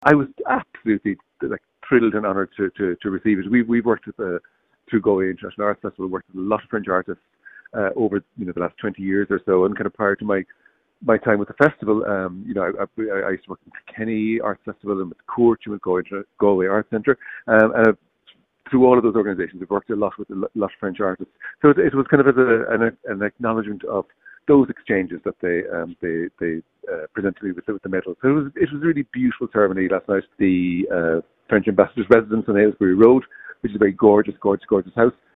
I was absolutely like thrilled and honoured to receive it. We've worked with through Galway International Arts Festival, worked with a lot of French artists over the last 20 years or so, and kind of prior to my time with the festival, I used to work with Kenny Arts Festival and with Court and with Galway Arts Centre, and through all of those organisations, we've worked a lot with a lot of French artists. So it was kind of as an acknowledgement of those exchanges that they presented me with the medal. So it was a really beautiful ceremony last night. The French ambassador's residence on Aylesbury Road, which is a very gorgeous house.